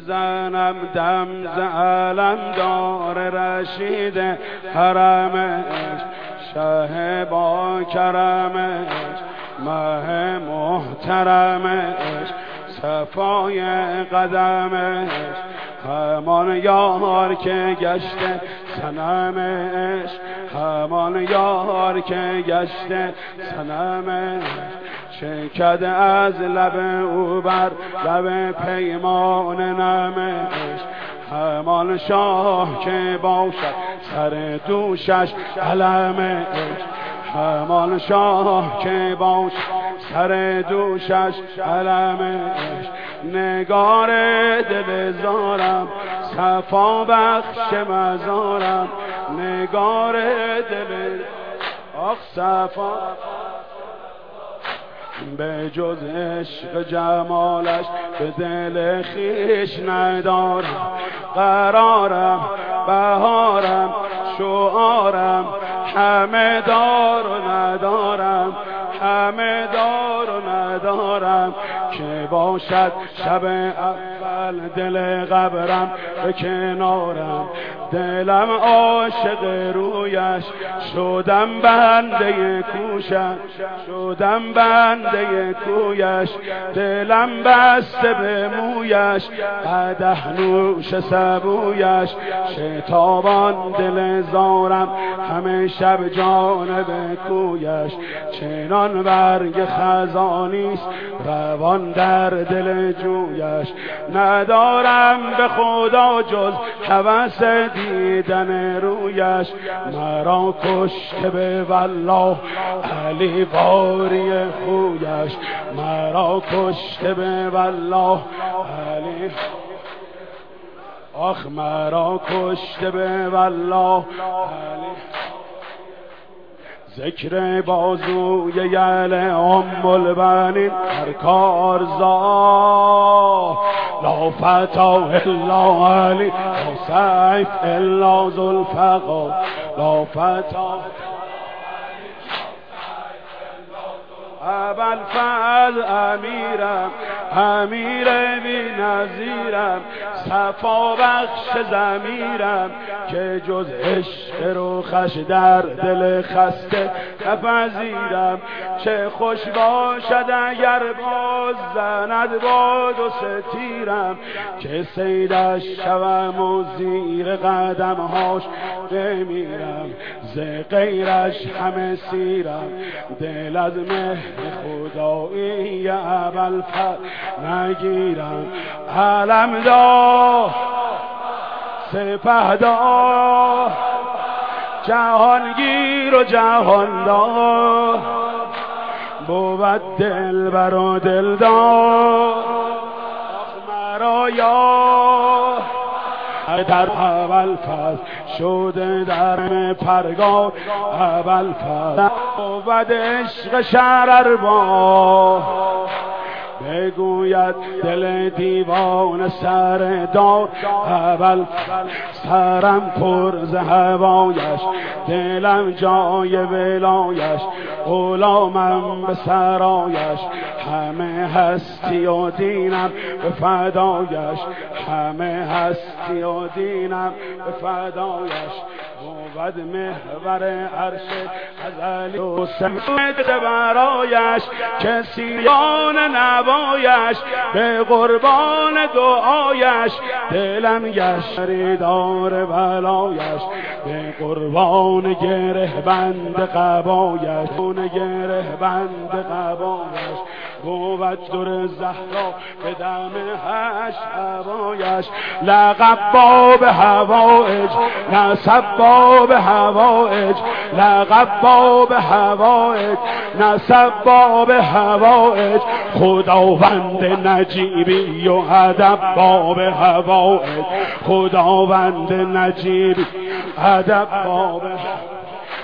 میزنم دم ز علمدار رشید حرمش، شه با کرمش، مه محترمش، صفای قدمش، همان یار که گشته صنمش، همان یار که گشته صنمش، چکد از لب او بر لب پیمان نمش، همان شاه که باشد سر دوشش علمش، همان شاه که باشد سر دوشش علمش، نگار دل زارم صفا بخش مزارم، نگار دل آخ صفا به جز عشق جمالش به دل خیش ندارم قرارم، بهارم شعارم، همه دار و ندارم، همه دار و ندارم، که باشد شب اول دل قبرم به کنارم، دلم عاشق رویش شدم بنده کوشش، شدم بنده کویش، دلم بسته به مویش، قدح نوش سبویش، شتابان دل زارم همه شب جانب کویش، چنان برگ خزانیست روان در دل جویش، ندارم به خدا جز هوس دیدن رویش، مرا کشته به والله علی واری خویش، مرا کشته به والله علی، آخ مرا کشته به والله علی، ذکر بازوی یل ام البنین هر کارزا، لا فتا الا علی، لا سیف الا ذوالفقار، لا فتا ابوالفضل امیرم، امیر بی نظیرم، صفا بخش ضمیرم، که جز عشق روخش در دل خسته نپذیرم، چه خوش باشد اگر باز زند باد و ستیرم، که صیدش شوم و زیر قدمهاش بمیرم، ز غیرش همه سیرم، دل از مهر خدایی ابوالفضل نگیرم، علمدار سپهدار جهانگیر و جهاندار، بود دلبر و دلدار، مرا یار در ابوالفضل شده در پرگار، ابوالفضل بود عشق شرر با، بگوید دل دیوان سر دار، ابوالفضل سرم پر ز هوایش، دلم جای ولایش، غلامم به سرایش، همه هستی و دینم به فدایش، همه هستی و دینم به فدایش، بود محور عرش ازلی و سمت برایش، کسیان نوایش به قربان دعایش، دلم گشت دار بلایش، به قربان گره بند قبایش، گره بند قبایش، بود در زهرا به دم هش هوایش، لقب باب هوایج نسب باب هوایج، لقب باب هوایج نسب باب هوایج، خداوند نجیبی و ادب باب هوایج، خداوند نجیبی ادب باب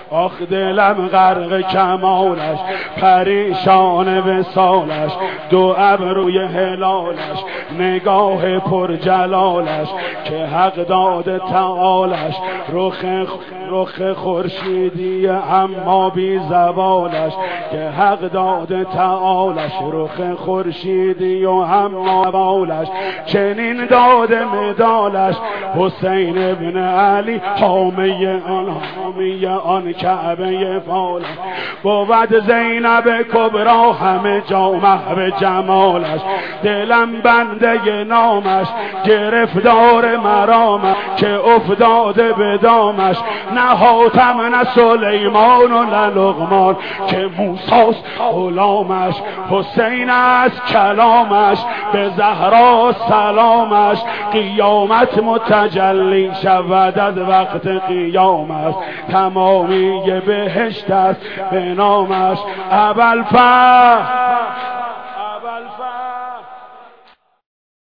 آخ دلم غرق کمالش، پریشان وصالش، دو ابروی هلالش، نگاه پر جلالش که حق داده تعالش، رخ خورشیدی اما بی زوالش که حق داده تعالش، رخ خورشیدی و اما زوالش، چنین داده مدالش حسین ابن علی، حامی آن کعبه فالش، بود زینب کبرا همه جامه به جمالش، دلم بنده نامش گرفتار مرامش، که افتاده به دامش نه حاتم نه سلیمان و نه لقمان، که موسیٰ غلامش، حسین از کلامش به زهرا سلامش، قیامت متجلی شود از وقت قیامش، تمامی بهشت است به نامش، ابوالفضل